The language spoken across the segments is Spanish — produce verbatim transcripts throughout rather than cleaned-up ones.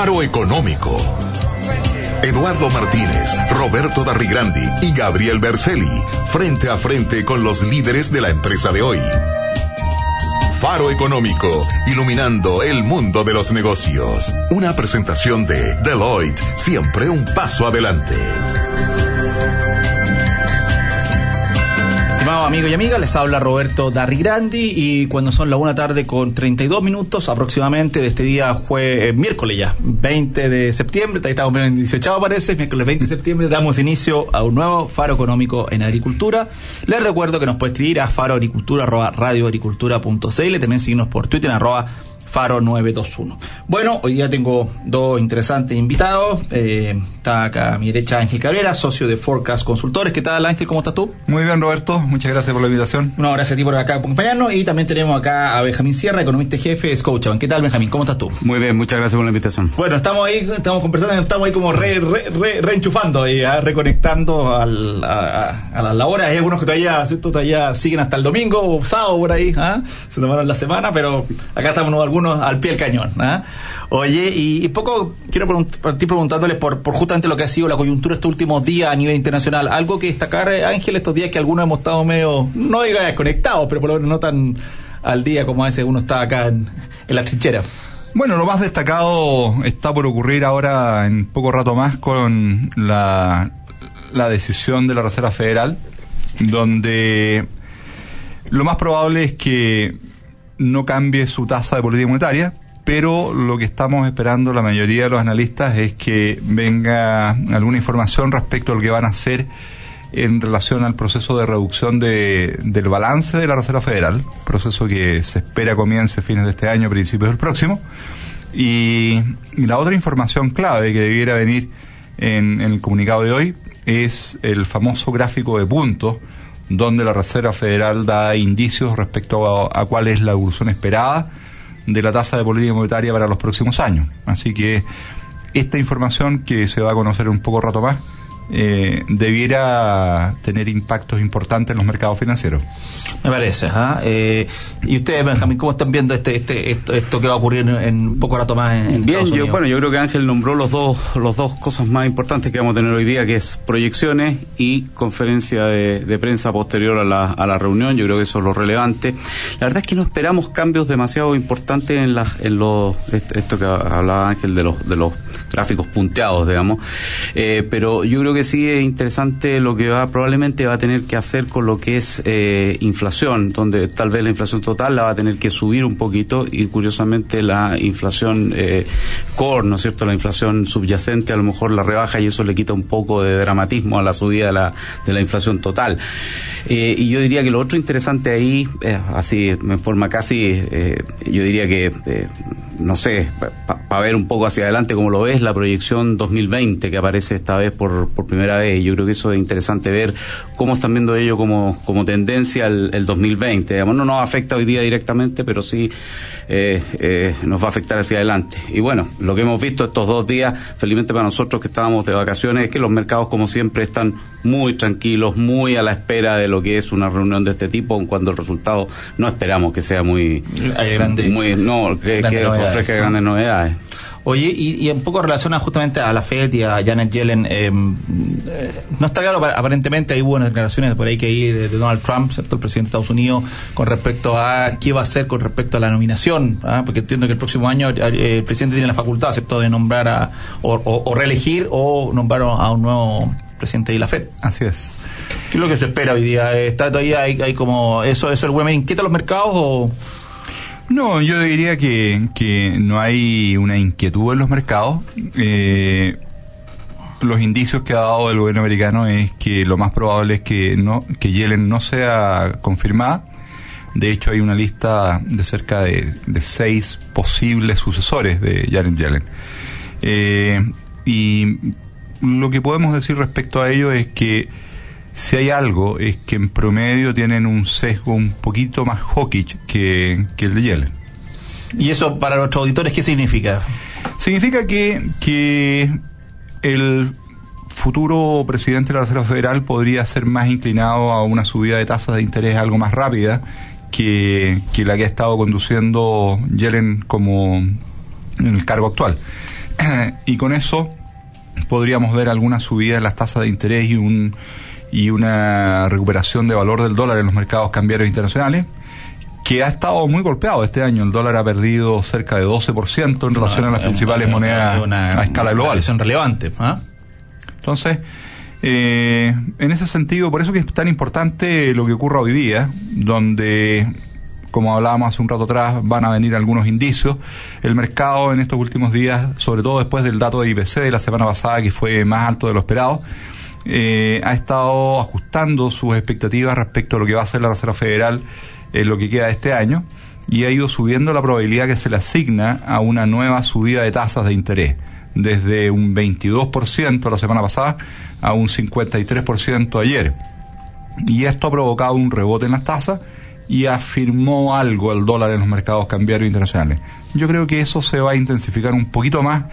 Faro Económico. Eduardo Martínez, Roberto Darrigrandi y Gabriel Berceli, frente a frente con los líderes de la empresa de hoy. Faro Económico, iluminando el mundo de los negocios. Una presentación de Deloitte, siempre un paso adelante. Estimados amigos y amigas, les habla Roberto Darrigrandi y cuando son las una tarde con treinta y dos minutos aproximadamente de este día fue eh, miércoles ya, veinte de septiembre, ahí estamos en dieciocho parece, miércoles veinte de septiembre damos inicio a un nuevo Faro Económico en Agricultura. Les recuerdo que nos puede escribir a faroagricultura arroba radioagricultura punto c l, también seguirnos por Twitter en arroba Faro nueve dos uno. Bueno, hoy día tengo dos interesantes invitados. Eh, está acá a mi derecha Ángel Cabrera, socio de Forecast Consultores. ¿Qué tal, Ángel? ¿Cómo estás tú? Muy bien, Roberto. Muchas gracias por la invitación. No, gracias a ti por acá acompañarnos. Y también tenemos acá a Benjamín Sierra, economista jefe de Scotiabank. ¿Qué tal, Benjamín? ¿Cómo estás tú? Muy bien, muchas gracias por la invitación. Bueno, estamos ahí, estamos conversando, estamos ahí como re, re, re, reenchufando y re, reconectando al, a, a, a las horas. Hay algunos que todavía, ¿cierto? todavía siguen hasta el domingo o sábado por ahí. ¿Ah? Se tomaron la semana, pero acá estamos algunos al pie del cañón. ¿Ah? Oye, y, y poco quiero pregunt- partir preguntándoles por, por justamente lo que ha sido la coyuntura estos últimos días a nivel internacional. Algo que destacar, Ángel, estos días que algunos hemos estado medio, no diga desconectados, pero por lo menos no tan al día como a veces uno está acá en, en la trinchera. Bueno, lo más destacado está por ocurrir ahora en poco rato más con la, la decisión de la Reserva Federal, donde lo más probable es que no cambie su tasa de política monetaria, pero lo que estamos esperando la mayoría de los analistas es que venga alguna información respecto a lo que van a hacer en relación al proceso de reducción de, del balance de la Reserva Federal, proceso que se espera comience a fines de este año, principios del próximo. Y, y la otra información clave que debiera venir en, en el comunicado de hoy es el famoso gráfico de puntos, donde la Reserva Federal da indicios respecto a, a cuál es la evolución esperada de la tasa de política monetaria para los próximos años. Así que esta información, que se va a conocer un poco rato más, eh, debiera tener impactos importantes en los mercados financieros. Me parece. ¿Ah? Eh, y ustedes, Benjamín, ¿cómo están viendo este, este esto, esto que va a ocurrir en, en un poco rato más en, en Bien, Estados Unidos? yo, bueno, yo creo que Ángel nombró los dos, los dos cosas más importantes que vamos a tener hoy día, que es proyecciones y conferencia de, de prensa posterior a la, a la reunión. Yo creo que eso es lo relevante. La verdad es que no esperamos cambios demasiado importantes en las, en los, esto que hablaba Ángel de los, de los gráficos punteados, digamos. Eh, pero yo creo que sí es interesante lo que va, probablemente va a tener que hacer con lo que es eh, inflación, donde tal vez la inflación total la va a tener que subir un poquito, y curiosamente la inflación eh, core, ¿no es cierto?, la inflación subyacente a lo mejor la rebaja, y eso le quita un poco de dramatismo a la subida de la, de la inflación total. Eh, y yo diría que lo otro interesante ahí, eh, así en forma casi, eh, yo diría que eh, no sé, para pa ver un poco hacia adelante cómo lo ves, la proyección dos mil veinte que aparece esta vez por, por primera vez. Yo creo que eso es interesante ver cómo están viendo ellos como, como tendencia el, el dos mil veinte. Digamos, no nos afecta hoy día directamente, pero sí eh, eh, nos va a afectar hacia adelante. Y bueno, lo que hemos visto estos dos días, felizmente para nosotros que estábamos de vacaciones, es que los mercados, como siempre, están muy tranquilos, muy a la espera de lo que es una reunión de este tipo, cuando el resultado no esperamos que sea muy grande, muy no que, que ofrezca grandes novedades. Oye, y, y un poco relacionado justamente a la Fed y a Janet Yellen, eh, eh, no está claro, aparentemente ahí hubo unas declaraciones por ahí que hay de, de Donald Trump, ¿cierto?, el presidente de Estados Unidos, con respecto a qué va a hacer con respecto a la nominación, ¿ah? Porque entiendo que el próximo año eh, el presidente tiene la facultad, ¿cierto?, de nombrar a, o, o, o reelegir o nombrar a un nuevo presidente de la Fed. Así es. ¿Qué es lo que se espera hoy día? ¿Está todavía hay, hay como eso, eso alguna manera inquieta a los mercados o...? No, yo diría que, que no hay una inquietud en los mercados. Eh, los indicios que ha dado el gobierno americano es que lo más probable es que no que Yellen no sea confirmada. De hecho, hay una lista de cerca de, de seis posibles sucesores de Janet Yellen. Eh, y lo que podemos decir respecto a ello es que si hay algo, es que en promedio tienen un sesgo un poquito más hawkish que, que el de Yellen. ¿Y eso para nuestros auditores qué significa? Significa que, que el futuro presidente de la Reserva Federal podría ser más inclinado a una subida de tasas de interés algo más rápida que, que la que ha estado conduciendo Yellen como en el cargo actual. y con eso podríamos ver alguna subida en las tasas de interés y un y una recuperación de valor del dólar en los mercados cambiarios internacionales, que ha estado muy golpeado este año. El dólar ha perdido cerca de doce por ciento en relación no, a las principales una, monedas una, a escala global. Son relevantes. ¿eh? Entonces, eh, en ese sentido, por eso que es tan importante lo que ocurra hoy día, donde, como hablábamos hace un rato atrás, van a venir algunos indicios. El mercado en estos últimos días, sobre todo después del dato de I P C de la semana pasada, que fue más alto de lo esperado, eh, ha estado ajustando sus expectativas respecto a lo que va a hacer la Reserva Federal en lo que queda de este año, y ha ido subiendo la probabilidad que se le asigna a una nueva subida de tasas de interés, desde un veintidós por ciento la semana pasada a un cincuenta y tres por ciento ayer. Y esto ha provocado un rebote en las tasas y afirmó algo el dólar en los mercados cambiarios internacionales. Yo creo que eso se va a intensificar un poquito más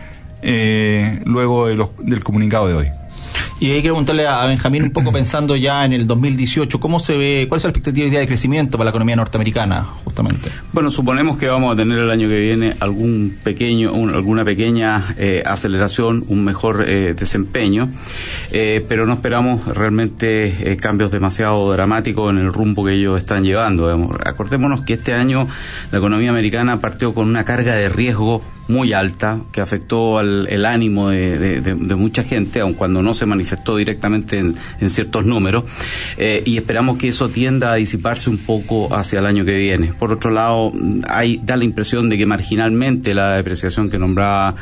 eh, luego de los, del comunicado de hoy. Y ahí quiero preguntarle a Benjamín, un poco pensando ya en el dos mil dieciocho, ¿cómo se ve, cuál es la expectativa de crecimiento para la economía norteamericana, justamente? Bueno, suponemos que vamos a tener el año que viene algún pequeño, un, alguna pequeña eh, aceleración, un mejor eh, desempeño, eh, pero no esperamos realmente eh, cambios demasiado dramáticos en el rumbo que ellos están llevando. Digamos. Acordémonos que este año la economía americana partió con una carga de riesgo muy alta, que afectó al el ánimo de, de, de, de mucha gente, aun cuando no se manifestó directamente en, en ciertos números, eh, y esperamos que eso tienda a disiparse un poco hacia el año que viene. Por otro lado, hay da la impresión de que marginalmente la depreciación que nombraba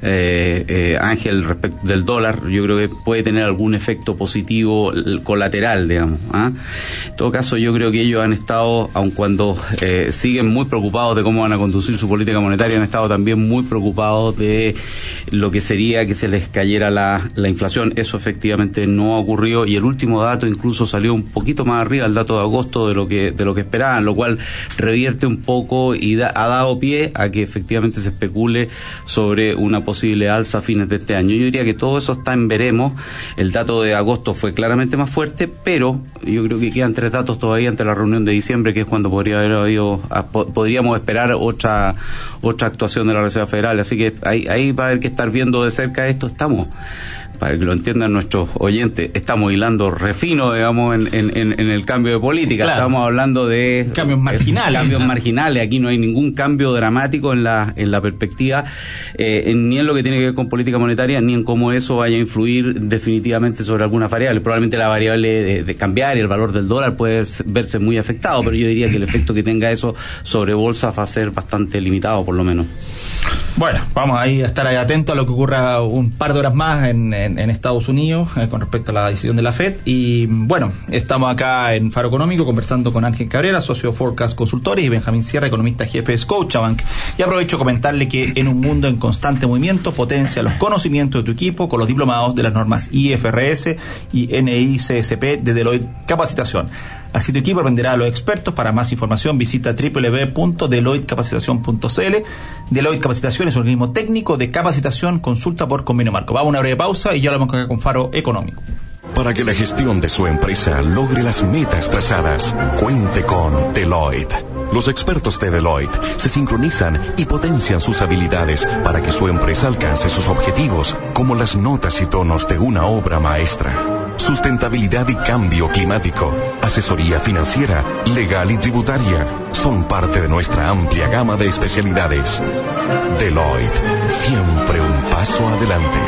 eh, eh, Ángel respecto del dólar, yo creo que puede tener algún efecto positivo colateral, digamos. ¿eh? En todo caso, yo creo que ellos han estado, aun cuando eh, siguen muy preocupados de cómo van a conducir su política monetaria, han estado también muy preocupados de lo que sería que se les cayera la, la inflación. Eso efectivamente no ha ocurrido, y el último dato incluso salió un poquito más arriba, el dato de agosto, de lo que de lo que esperaban, lo cual revierte un poco y da, ha dado pie a que efectivamente se especule sobre una posible alza a fines de este año. Yo diría que todo eso está en veremos. El dato de agosto fue claramente más fuerte, pero yo creo que quedan tres datos todavía ante la reunión de diciembre, que es cuando podría haber habido, podríamos esperar otra otra actuación de la Reserva Federal, así que ahí, ahí va a haber que estar viendo de cerca esto. Estamos, para que lo entiendan nuestros oyentes, estamos hilando refino, digamos, en, en, en el cambio de política. Claro. Estamos hablando de cambios marginales. Cambios marginales. Aquí no hay ningún cambio dramático en la en la perspectiva, eh, ni en lo que tiene que ver con política monetaria, ni en cómo eso vaya a influir definitivamente sobre algunas variables. Probablemente la variable de, de cambiar y el valor del dólar puede verse muy afectado, pero yo diría que el efecto que tenga eso sobre bolsa va a ser bastante limitado, por lo menos. Bueno, vamos ahí a estar ahí atentos a lo que ocurra un par de horas más en, en, en Estados Unidos eh, con respecto a la decisión de la Fed. Y bueno, estamos acá en Faro Económico conversando con Ángel Cabrera, socio de Forecast Consultores, y Benjamín Sierra, economista jefe de Scotiabank. Y aprovecho a comentarle que en un mundo en constante movimiento, potencia los conocimientos de tu equipo con los diplomados de las normas I F R S y N I C S P de Deloitte Capacitación. Así tu equipo aprenderá a los expertos. Para más información visita doble u doble u doble u punto deloitte capacitación punto c l. Deloitte Capacitación es un organismo técnico de capacitación, consulta por convenio marco. Vamos a una breve pausa y ya lo vamos acá con Faro Económico. Para que la gestión de su empresa logre las metas trazadas, cuente con Deloitte. Los expertos de Deloitte se sincronizan y potencian sus habilidades para que su empresa alcance sus objetivos, como las notas y tonos de una obra maestra. Sustentabilidad y cambio climático, asesoría financiera, legal y tributaria son parte de nuestra amplia gama de especialidades. Deloitte, siempre un paso adelante.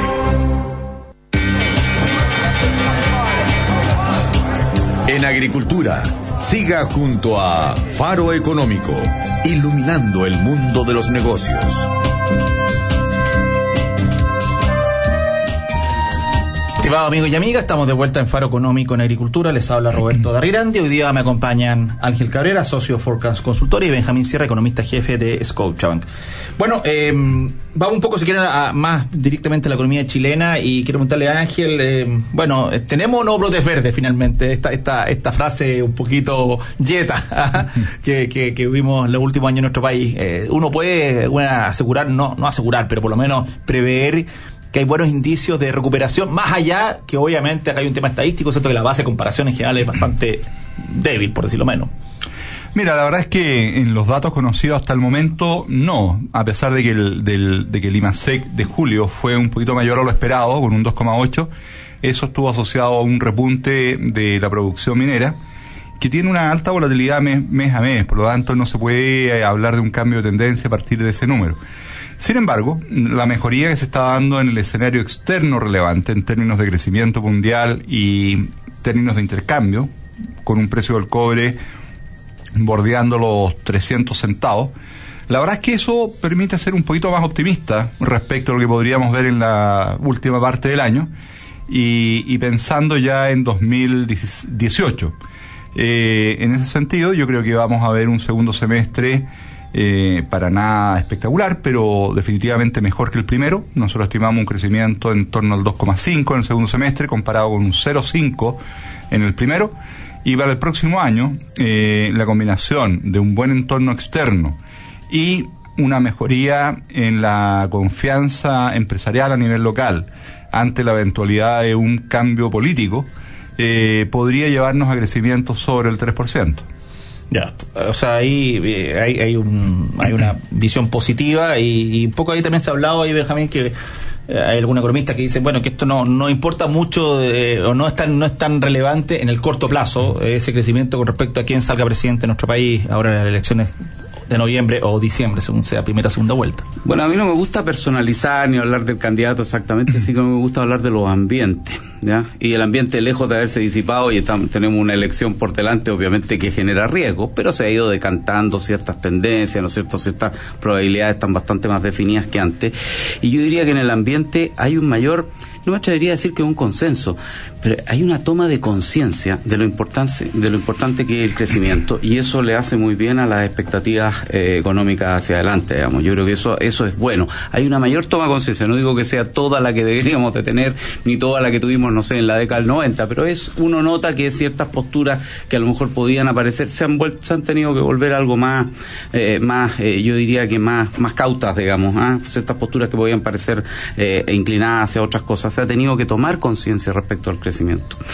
En agricultura, siga junto a Faro Económico, iluminando el mundo de los negocios. Estimados amigos y amigas, estamos de vuelta en Faro Económico en Agricultura. Les habla Roberto Darrigrandi. Hoy día me acompañan Ángel Cabrera, socio de Forecast Consultor, y Benjamín Sierra, economista jefe de Scotiabank. Bueno, eh, vamos un poco, si quieren, a, a más directamente a la economía chilena, y quiero preguntarle a Ángel, eh, bueno, ¿tenemos o no brotes verdes finalmente? Esta esta esta frase un poquito yeta que, que, que vimos en los últimos años en nuestro país. Eh, uno puede bueno, asegurar, no, no asegurar, pero por lo menos prever que hay buenos indicios de recuperación, más allá que obviamente acá hay un tema estadístico, ¿cierto? Que la base de comparación en general es bastante débil, por decirlo menos. Mira, la verdad es que en los datos conocidos hasta el momento, no. A pesar de que el, del, de que el IMASEC de julio fue un poquito mayor a lo esperado, con un dos coma ocho, eso estuvo asociado a un repunte de la producción minera, que tiene una alta volatilidad mes, mes a mes, por lo tanto no se puede hablar de un cambio de tendencia a partir de ese número. Sin embargo, la mejoría que se está dando en el escenario externo relevante, en términos de crecimiento mundial y términos de intercambio, con un precio del cobre bordeando los trescientos centavos, la verdad es que eso permite ser un poquito más optimista respecto a lo que podríamos ver en la última parte del año y, y pensando ya en dos mil dieciocho. Eh, en ese sentido, yo creo que vamos a ver un segundo semestre eh, para nada espectacular, pero definitivamente mejor que el primero. Nosotros estimamos un crecimiento en torno al dos coma cinco en el segundo semestre, comparado con un cero coma cinco en el primero. Y para el próximo año, eh, la combinación de un buen entorno externo y una mejoría en la confianza empresarial a nivel local ante la eventualidad de un cambio político, eh, podría llevarnos a crecimiento sobre el tres por ciento. Ya, o sea, ahí eh, hay, hay, un, hay una visión positiva y, y un poco ahí también se ha hablado, ahí Benjamín, que hay algún economista que dice, bueno, que esto no no importa mucho eh, o no es tan no es tan relevante en el corto plazo, eh, ese crecimiento con respecto a quién salga presidente de nuestro país ahora en las elecciones de noviembre o diciembre, según sea primera o segunda vuelta. Bueno, a mí no me gusta personalizar ni hablar del candidato exactamente, sí que me gusta hablar de los ambientes, ¿ya? Y el ambiente, lejos de haberse disipado y estamos, tenemos una elección por delante, obviamente que genera riesgo, pero se ha ido decantando ciertas tendencias, ¿no es cierto? Ciertas probabilidades están bastante más definidas que antes. Y yo diría que en el ambiente hay un mayor, no me atrevería a decir que es un consenso, pero hay una toma de conciencia de lo importante, de lo importante que es el crecimiento, y eso le hace muy bien a las expectativas eh, económicas hacia adelante, digamos. Yo creo que eso eso es bueno. Hay una mayor toma de conciencia, no digo que sea toda la que deberíamos de tener, ni toda la que tuvimos, no sé, en la década del noventa, pero es, uno nota que ciertas posturas que a lo mejor podían aparecer, se han vuelto, se han tenido que volver algo más, eh, más, eh, yo diría que más, más cautas, digamos, ¿eh? Ciertas posturas que podían parecer eh, inclinadas hacia otras cosas, se ha tenido que tomar conciencia respecto al crecimiento.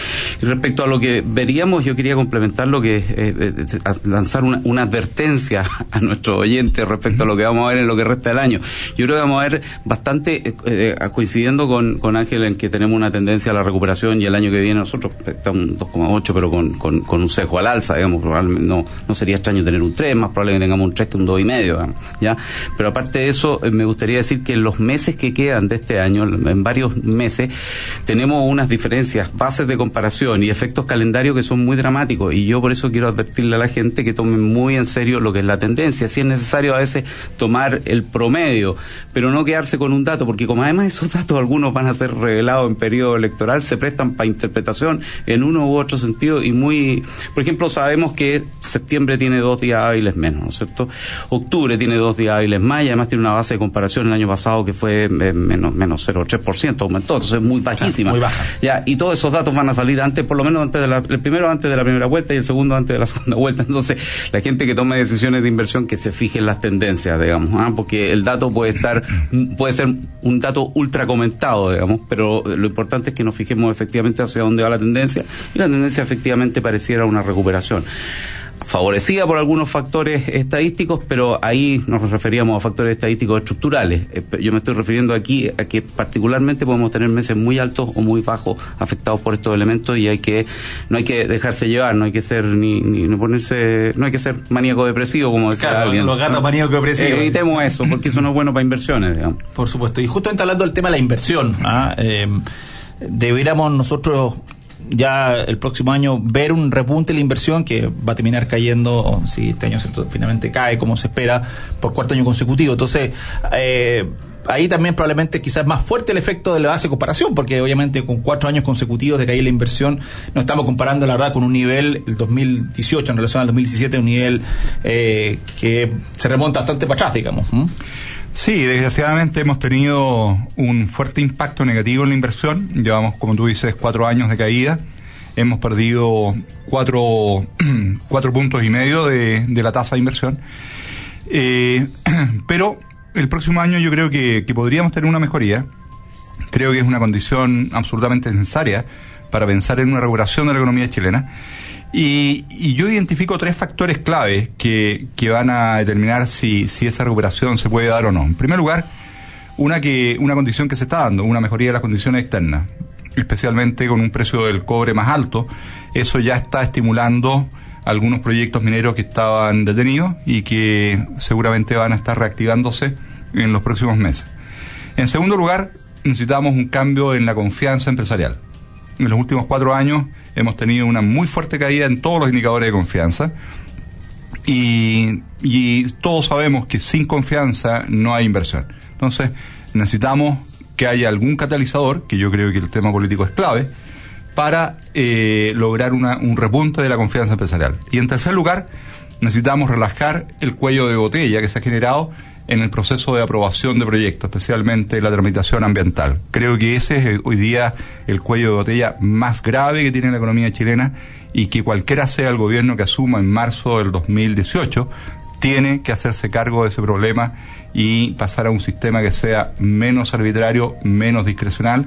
Y respecto a lo que veríamos, yo quería complementar lo que, eh, eh, lanzar una, una advertencia a nuestros oyentes respecto a lo que vamos a ver en lo que resta del año. Yo creo que vamos a ver bastante, eh, coincidiendo con, con Ángel, en que tenemos una tendencia a la recuperación, y el año que viene nosotros estamos un dos coma ocho, pero con, con, con un sesgo al alza, digamos, probablemente no, no sería extraño tener un tres, más probable que tengamos un tres que un dos y medio, digamos, ¿ya? Pero aparte de eso, eh, me gustaría decir que en los meses que quedan de este año, en varios meses, tenemos unas diferencias, bases de comparación y efectos calendarios que son muy dramáticos, y yo por eso quiero advertirle a la gente que tomen muy en serio lo que es la tendencia. Si es necesario a veces tomar el promedio, pero no quedarse con un dato, porque como además esos datos algunos van a ser revelados en periodo electoral, se prestan para interpretación en uno u otro sentido, y muy, por ejemplo, sabemos que septiembre tiene dos días hábiles menos, ¿no es cierto? Octubre tiene dos días hábiles más, y además tiene una base de comparación el año pasado que fue eh, menos, menos cero coma tres por ciento, aumentó, entonces es muy bajísima. Muy baja. Ya, y todos esos datos van a salir antes, por lo menos antes de la, el primero antes de la primera vuelta y el segundo antes de la segunda vuelta. Entonces, la gente que tome decisiones de inversión, que se fije en las tendencias, digamos, ¿ah? Porque el dato puede estar, puede ser un dato ultra comentado, digamos, pero lo importante es que nos fijemos efectivamente hacia dónde va la tendencia, y la tendencia efectivamente pareciera una recuperación, favorecida por algunos factores estadísticos, pero ahí nos referíamos a factores estadísticos estructurales. Yo me estoy refiriendo aquí a que particularmente podemos tener meses muy altos o muy bajos afectados por estos elementos, y hay que no hay que dejarse llevar, no hay que ser ni, ni, ni ponerse, no hay que ser maníaco depresivo, como decía claro, alguien. Los gatos maníacos depresivos. Eh, evitemos eso, porque eso no es bueno para inversiones, digamos. Por supuesto. Y justamente hablando del tema de la inversión, ¿ah? eh, deberíamos nosotros ya el próximo año ver un repunte de la inversión que va a terminar cayendo, si este año finalmente cae como se espera, por cuarto año consecutivo. Entonces, eh, ahí también probablemente quizás más fuerte el efecto de la base de comparación, porque obviamente con cuatro años consecutivos de caída la inversión, no estamos comparando la verdad con un nivel, el dos mil dieciocho en relación al dos mil diecisiete, un nivel eh, que se remonta bastante para atrás, digamos. ¿Mm? Sí, desgraciadamente hemos tenido un fuerte impacto negativo en la inversión. Llevamos, como tú dices, cuatro años de caída. Hemos perdido cuatro, cuatro puntos y medio de, de la tasa de inversión. Eh, pero el próximo año yo creo que, que podríamos tener una mejoría. Creo que es una condición absolutamente necesaria para pensar en una recuperación de la economía chilena. Y, y yo identifico tres factores clave que, que van a determinar si, si esa recuperación se puede dar o no. En primer lugar, una, que, una condición que se está dando, una mejoría de las condiciones externas, especialmente con un precio del cobre más alto. Eso ya está estimulando algunos proyectos mineros que estaban detenidos y que seguramente van a estar reactivándose en los próximos meses. En segundo lugar, necesitamos un cambio en la confianza empresarial. En los últimos cuatro años hemos tenido una muy fuerte caída en todos los indicadores de confianza y, y todos sabemos que sin confianza no hay inversión. Entonces, necesitamos que haya algún catalizador, que yo creo que el tema político es clave, para eh, lograr una, un repunte de la confianza empresarial. Y en tercer lugar, necesitamos relajar el cuello de botella que se ha generado en el proceso de aprobación de proyectos, especialmente la tramitación ambiental. Creo que ese es hoy día el cuello de botella más grave que tiene la economía chilena y que cualquiera sea el gobierno que asuma en marzo del dos mil dieciocho, tiene que hacerse cargo de ese problema y pasar a un sistema que sea menos arbitrario, menos discrecional,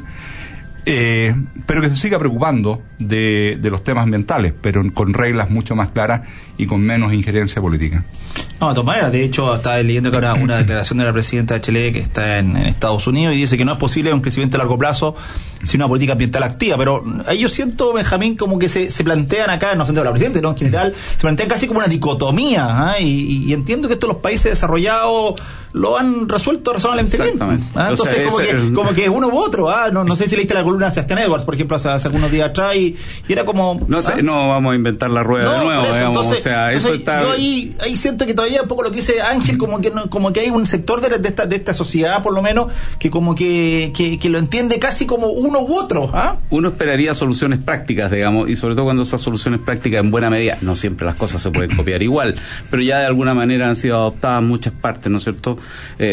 eh, pero que se siga preocupando de, de los temas ambientales, pero con reglas mucho más claras y con menos injerencia política. No, de todas maneras, de hecho, estaba leyendo que ahora una declaración de la presidenta de Chile que está en, en Estados Unidos y dice que no es posible un crecimiento a largo plazo sin una política ambiental activa, pero ahí yo siento, Benjamín, como que se, se plantean acá, no solo la presidenta, no en general, se plantean casi como una dicotomía, ¿eh? y, y entiendo que esto los países desarrollados lo han resuelto razonablemente bien. ¿eh? Entonces, o sea, como, que, el... como que uno u otro, ¿eh? no, no sé si leíste la columna de Sebastián Edwards, por ejemplo, hace, hace algunos días atrás, y, y era como... No sé, ¿eh? No vamos a inventar la rueda no, de nuevo, eso, digamos, entonces, o sea, entonces, eso está... Yo ahí, ahí siento que todavía un poco lo que dice Ángel, como que no, como que hay un sector de, de, esta, de esta sociedad, por lo menos, que como que, que, que lo entiende casi como uno u otro. ¿ah? Uno esperaría soluciones prácticas, digamos, y sobre todo cuando esas soluciones prácticas en buena medida, no siempre las cosas se pueden copiar igual, pero ya de alguna manera han sido adoptadas en muchas partes, ¿no es cierto? Eh,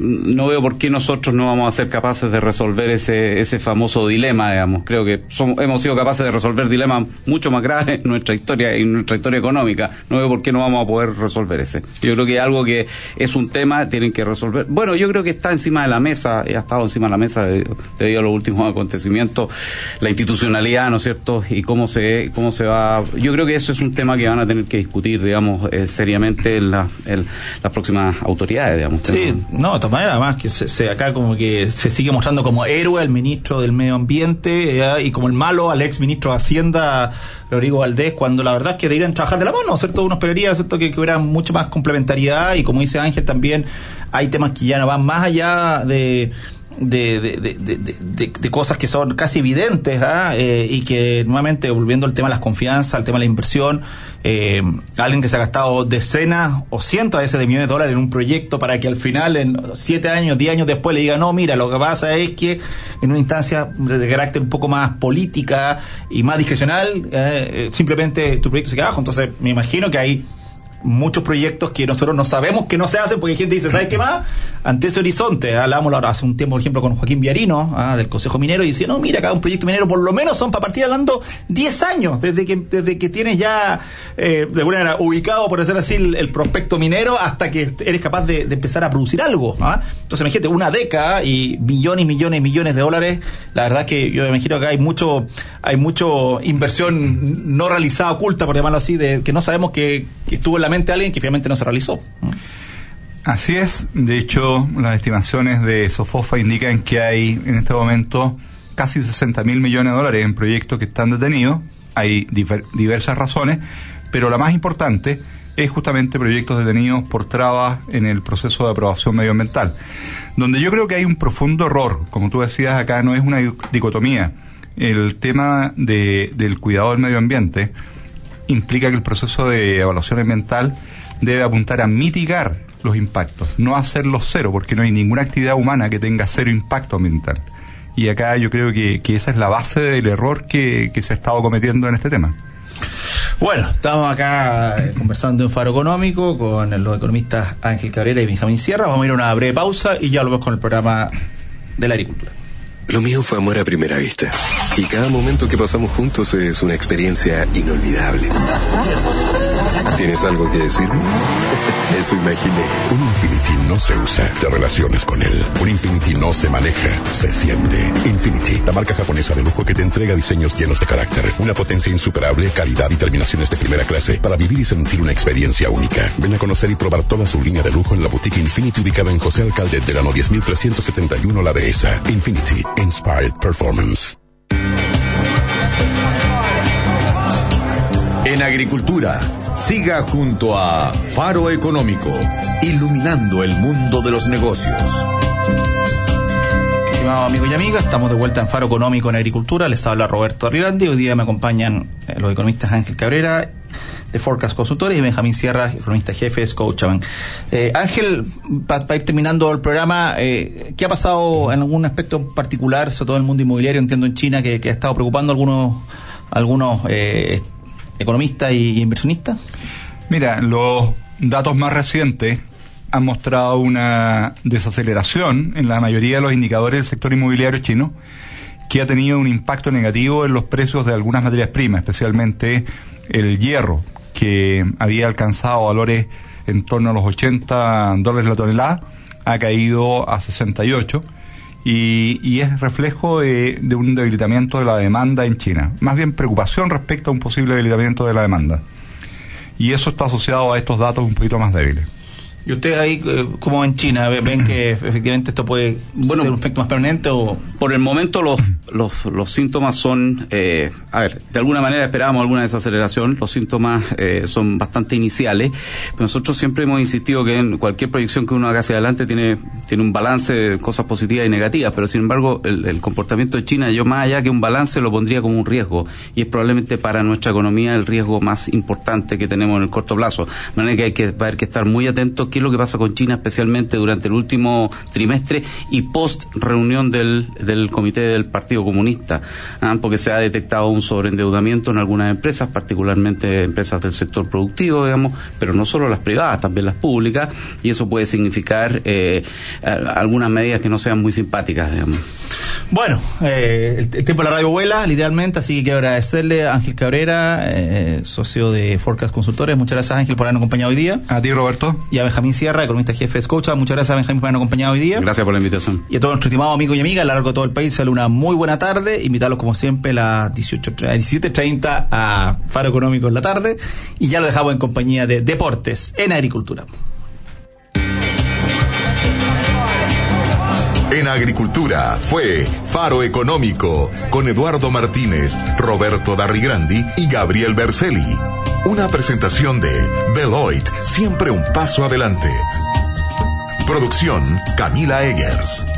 no veo por qué nosotros no vamos a ser capaces de resolver ese ese famoso dilema, digamos. Creo que somos, hemos sido capaces de resolver dilemas mucho más graves en nuestra historia, en nuestra historia económica. No veo por qué no vamos a poder resolver ese. Yo creo que es algo que es un tema, tienen que resolver. Bueno, yo creo que está encima de la mesa, ha estado encima de la mesa debido a los últimos acontecimientos, la institucionalidad, ¿no es cierto? Y cómo se cómo se va. Yo creo que eso es un tema que van a tener que discutir, digamos, eh, seriamente en la, el, las próximas autoridades, digamos. Sí, no, de todas maneras, además que se, se acá como que se sigue mostrando como héroe al ministro del Medio Ambiente eh, y como el malo al ex ministro de Hacienda, Rodrigo Valdés, cuando la verdad es que deberían trabajar de la mano, ¿cierto? Uno esperaría, ¿cierto?, que, que hubiera mucho más complementariedad, y como dice Ángel, también hay temas que ya no van más allá de De, de, de, de, de, de cosas que son casi evidentes, ¿ah? eh, y que nuevamente, volviendo al tema de las confianzas, al tema de la inversión, eh, alguien que se ha gastado decenas o cientos a veces de millones de dólares en un proyecto para que al final, en siete años, diez años después, le diga, no, mira, lo que pasa es que en una instancia de carácter un poco más política y más discrecional, eh, simplemente tu proyecto se queda abajo. Entonces me imagino que hay muchos proyectos que nosotros no sabemos que no se hacen, porque hay gente que dice, ¿sabes qué más? Ante ese horizonte, hablábamos ahora hace un tiempo, por ejemplo, con Joaquín Viarino, ¿ah? del Consejo Minero, y dice, no, mira, cada un proyecto minero por lo menos son para partir hablando diez años, desde que desde que tienes ya, eh, de alguna manera, ubicado, por decir así, el, el prospecto minero, hasta que eres capaz de, de empezar a producir algo. ¿ah? Entonces, imagínate, una década y millones y millones y millones de dólares. La verdad es que yo me imagino que hay mucho hay mucho inversión no realizada, oculta, por llamarlo así, de que no sabemos que, que estuvo en la mente de alguien que finalmente no se realizó. Así es. De hecho, las estimaciones de Sofofa indican que hay en este momento casi sesenta mil millones de dólares en proyectos que están detenidos. Hay diver, diversas razones, pero la más importante es justamente proyectos detenidos por trabas en el proceso de aprobación medioambiental, donde yo creo que hay un profundo error. Como tú decías, acá no es una dicotomía. El tema de, del cuidado del medio ambiente implica que el proceso de evaluación ambiental debe apuntar a mitigar los impactos, no hacerlos cero, porque no hay ninguna actividad humana que tenga cero impacto ambiental. Y acá yo creo que, que esa es la base del error que, que se ha estado cometiendo en este tema. Bueno, estamos acá eh, conversando en Faro Económico con los economistas Ángel Cabrera y Benjamín Sierra. Vamos a ir a una breve pausa y ya volvemos con el programa de la agricultura. Lo mío fue amor a primera vista. Y cada momento que pasamos juntos es una experiencia inolvidable. ¿Tienes algo que decirme? Eso imaginé. Un Infinity no se usa, te relacionas con él. Un Infinity no se maneja, se siente. Infinity, la marca japonesa de lujo que te entrega diseños llenos de carácter, una potencia insuperable, calidad y terminaciones de primera clase para vivir y sentir una experiencia única. Ven a conocer y probar toda su línea de lujo en la boutique Infinity ubicada en José Alcalde Delano diez mil trescientos setenta y uno La Dehesa. Infinity, Inspired Performance. En agricultura, siga junto a Faro Económico, iluminando el mundo de los negocios. Estimados amigos y amigas, estamos de vuelta en Faro Económico en Agricultura. Les habla Roberto Darrigrandi. Hoy día me acompañan eh, los economistas Ángel Cabrera de Forecast Consultores y Benjamín Sierra, economista jefe de Scotiabank. Eh, Ángel, para pa ir terminando el programa, eh, ¿qué ha pasado en algún aspecto particular, sobre todo en el mundo inmobiliario, entiendo en China, que, que ha estado preocupando a algunos, algunos eh, economistas y inversionistas? Mira, los datos más recientes han mostrado una desaceleración en la mayoría de los indicadores del sector inmobiliario chino, que ha tenido un impacto negativo en los precios de algunas materias primas, especialmente el hierro, que había alcanzado valores en torno a los ochenta dólares la tonelada, ha caído a sesenta y ocho, y, y es reflejo de, de un debilitamiento de la demanda en China, más bien preocupación respecto a un posible debilitamiento de la demanda, y eso está asociado a estos datos un poquito más débiles. ¿Y ustedes ahí, eh, como en China, ven que efectivamente esto puede bueno, ser un efecto más permanente? O por el momento los los, los síntomas son, eh, a ver, de alguna manera esperábamos alguna desaceleración, los síntomas eh, son bastante iniciales, pero nosotros siempre hemos insistido que en cualquier proyección que uno haga hacia adelante tiene tiene un balance de cosas positivas y negativas, pero sin embargo el, el comportamiento de China, yo más allá que un balance lo pondría como un riesgo, y es probablemente para nuestra economía el riesgo más importante que tenemos en el corto plazo, de manera que hay que, va a haber que estar muy atentos qué es lo que pasa con China, especialmente durante el último trimestre y post reunión del, del Comité del Partido Comunista, ¿ah? Porque se ha detectado un sobreendeudamiento en algunas empresas, particularmente empresas del sector productivo, digamos, pero no solo las privadas, también las públicas, y eso puede significar eh, algunas medidas que no sean muy simpáticas, digamos. Bueno, eh, el, el tiempo de la radio vuela, literalmente, así que quiero agradecerle a Ángel Cabrera, eh, socio de Forecast Consultores. Muchas gracias, Ángel, por habernos acompañado hoy día. A ti, Roberto. Y a Benjamín Sierra, economista jefe de Scotiabank. Muchas gracias, Benjamín, por habernos acompañado hoy día. Gracias por la invitación. Y a todos nuestros estimados amigos y amigas a lo largo de todo el país, sale una muy buena tarde. Invitarlos, como siempre, a las diecisiete treinta a Faro Económico en la tarde. Y ya lo dejamos en compañía de Deportes en Agricultura. En Agricultura fue Faro Económico con Eduardo Martínez, Roberto Darrigrandi y Gabriel Berceli. Una presentación de Deloitte, siempre un paso adelante. Producción Camila Eggers.